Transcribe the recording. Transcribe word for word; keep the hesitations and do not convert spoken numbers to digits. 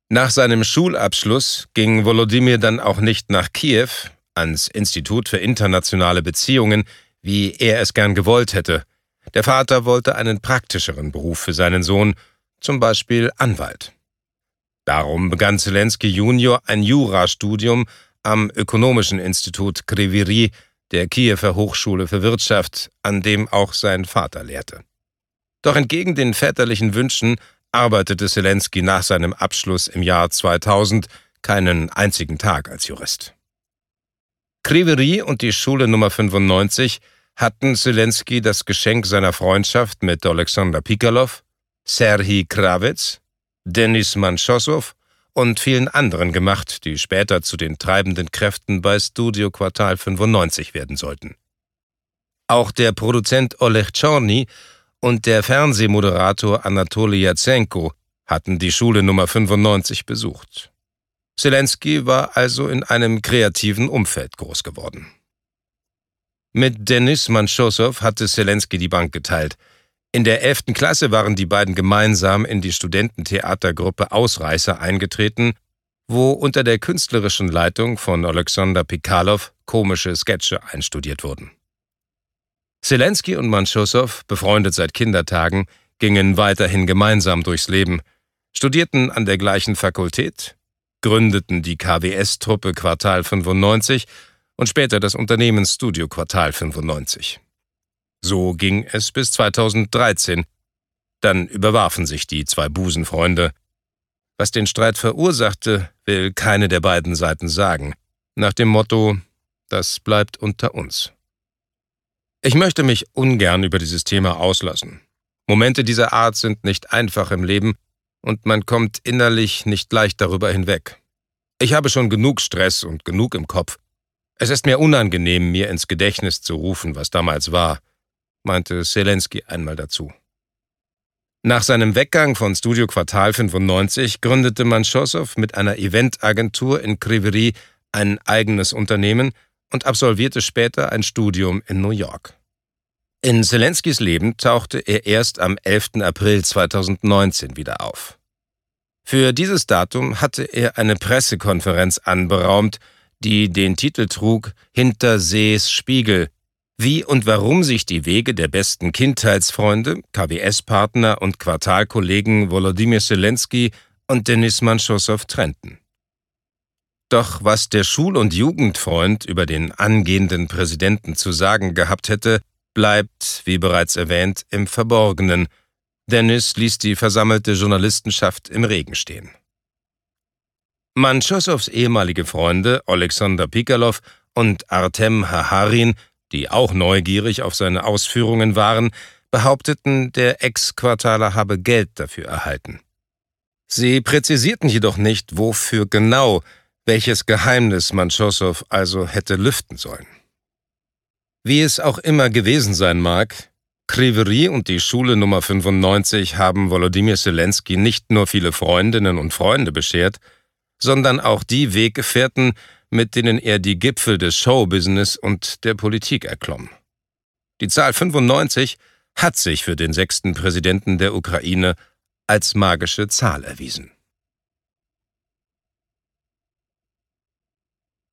Nach seinem Schulabschluss ging Volodymyr dann auch nicht nach Kiew, ans Institut für internationale Beziehungen, wie er es gern gewollt hätte. Der Vater wollte einen praktischeren Beruf für seinen Sohn, zum Beispiel Anwalt. Darum begann Zelenskyj Junior ein Jurastudium am Ökonomischen Institut Kryvyi Rih der Kiewer Hochschule für Wirtschaft, an dem auch sein Vater lehrte. Doch entgegen den väterlichen Wünschen arbeitete Zelenskyj nach seinem Abschluss im Jahr zweitausend keinen einzigen Tag als Jurist. Kryvyi Rih und die Schule Nummer fünfundneunzig hatten Zelenskyj das Geschenk seiner Freundschaft mit Oleksandr Pikalow, Serhij Krawitz, Denis Manchossow und vielen anderen gemacht, die später zu den treibenden Kräften bei Studio Quartal fünfundneunzig werden sollten. Auch der Produzent Oleg Tschorny und der Fernsehmoderator Anatoli Jatsenko hatten die Schule Nummer fünfundneunzig besucht. Zelenskyj war also in einem kreativen Umfeld groß geworden. Mit Denis Manchossow hatte Zelenskyj die Bank geteilt. In der elften Klasse waren die beiden gemeinsam in die Studententheatergruppe Ausreißer eingetreten, wo unter der künstlerischen Leitung von Oleksandr Pikalow komische Sketche einstudiert wurden. Zelenskyj und Manchossow, befreundet seit Kindertagen, gingen weiterhin gemeinsam durchs Leben, studierten an der gleichen Fakultät, gründeten die K W S-Truppe Quartal fünfundneunzig und später das Unternehmen Studio Quartal fünfundneunzig. So ging es bis zweitausenddreizehn. Dann überwarfen sich die zwei Busenfreunde. Was den Streit verursachte, will keine der beiden Seiten sagen. Nach dem Motto, das bleibt unter uns. Ich möchte mich ungern über dieses Thema auslassen. Momente dieser Art sind nicht einfach im Leben und man kommt innerlich nicht leicht darüber hinweg. Ich habe schon genug Stress und genug im Kopf. Es ist mir unangenehm, mir ins Gedächtnis zu rufen, was damals war, meinte Zelenskyj einmal dazu. Nach seinem Weggang von Studio Quartal fünfundneunzig gründete Manchossow mit einer Eventagentur in Kryvyi Rih ein eigenes Unternehmen und absolvierte später ein Studium in New York. In Zelenskys Leben tauchte er erst am elften April zweitausendneunzehn wieder auf. Für dieses Datum hatte er eine Pressekonferenz anberaumt, die den Titel trug »Hinter Sees Spiegel«, wie und warum sich die Wege der besten Kindheitsfreunde, K W S-Partner und Quartalkollegen Volodymyr Zelenskyj und Denis Manchossow trennten. Doch was der Schul- und Jugendfreund über den angehenden Präsidenten zu sagen gehabt hätte, bleibt, wie bereits erwähnt, im Verborgenen. Denis ließ die versammelte Journalistenschaft im Regen stehen. Manchossows ehemalige Freunde Oleksandr Pikalow und Artem Haharin, die auch neugierig auf seine Ausführungen waren, behaupteten, der Ex-Quartaler habe Geld dafür erhalten. Sie präzisierten jedoch nicht, wofür genau, welches Geheimnis Manchossow also hätte lüften sollen. Wie es auch immer gewesen sein mag, Kryvyi Rih und die Schule Nummer fünfundneunzig haben Volodymyr Zelenskyj nicht nur viele Freundinnen und Freunde beschert, sondern auch die Weggefährten, mit denen er die Gipfel des Showbusiness und der Politik erklomm. Die Zahl fünfundneunzig hat sich für den sechsten Präsidenten der Ukraine als magische Zahl erwiesen.